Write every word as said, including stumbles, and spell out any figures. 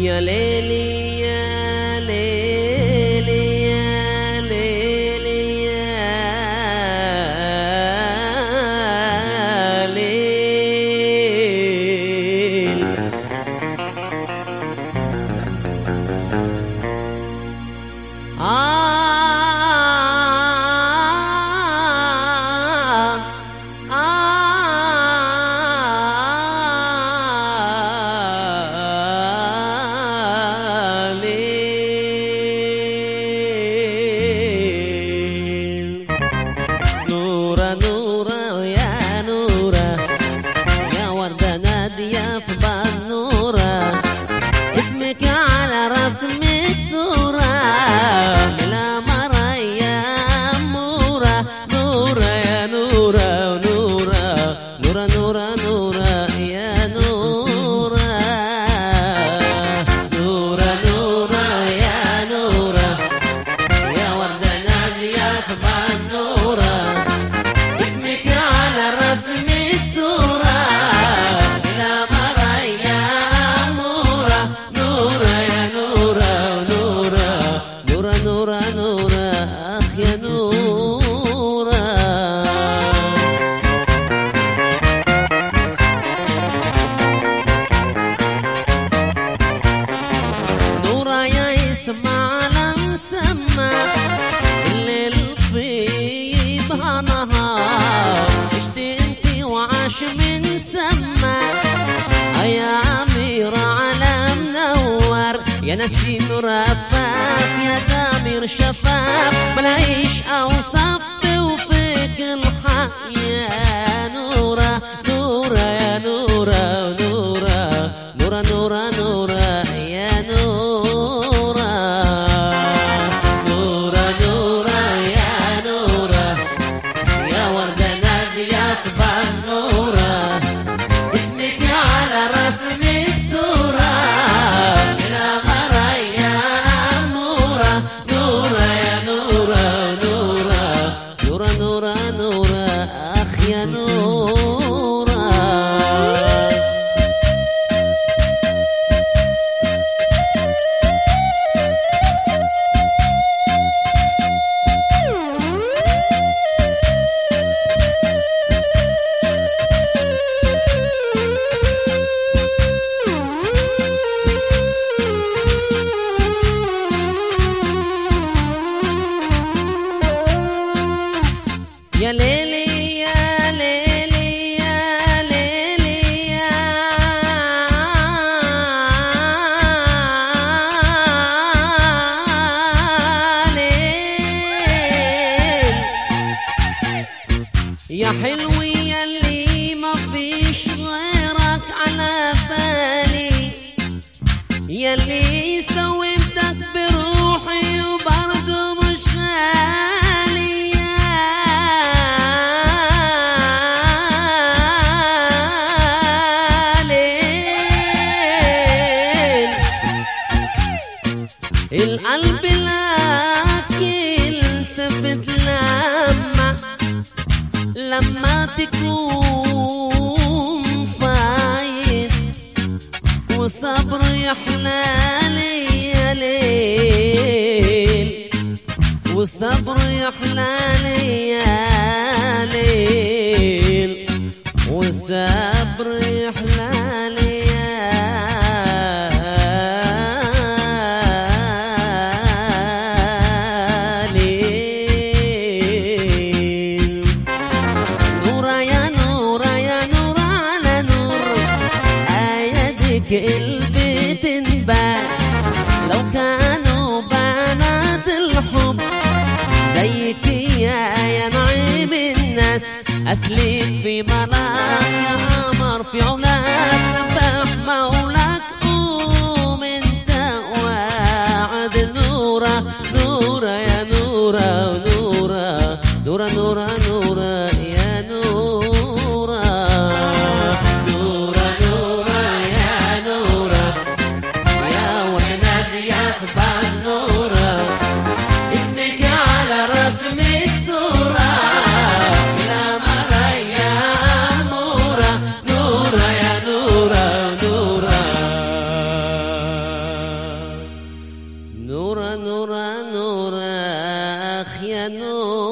يا ليلي يا ليلي يا ليلي يا ليل. آه يا نسيم رفاف يا دامر شفاف ملاقيش اوصاف توفيق الحياة. نورة نورة يا نورة نورة نورة نورة نورة يا نورة نورة نورة يا نورة يا وردة نادية في بنورة اسمك على رسمي الصورة. يا ليلي يا ليلي يا ليلي يا ليل. يا حلوي ياللي ما فيش غيرك على بالي ياللي سويتك بروحي وبرضه مش غالي. القلب لاكل التفت لما لما تكون فايت وصبر يحلالي يا ليل وصبر يحلالي يا ليل وصبر يحلالي يا البيت انبات. لو كانوا بنات الحب زيك يا يا نعيم الناس أسلك في ملاك يا قمر في علاك سبح مولاك قوم انت واعد. نورة نورة يا نورة نورة نورة نورة نورة يا نورة بنورة اسمك على رسمي الصورة. يا مريم نورة نورة نورا نورا أخ يا نور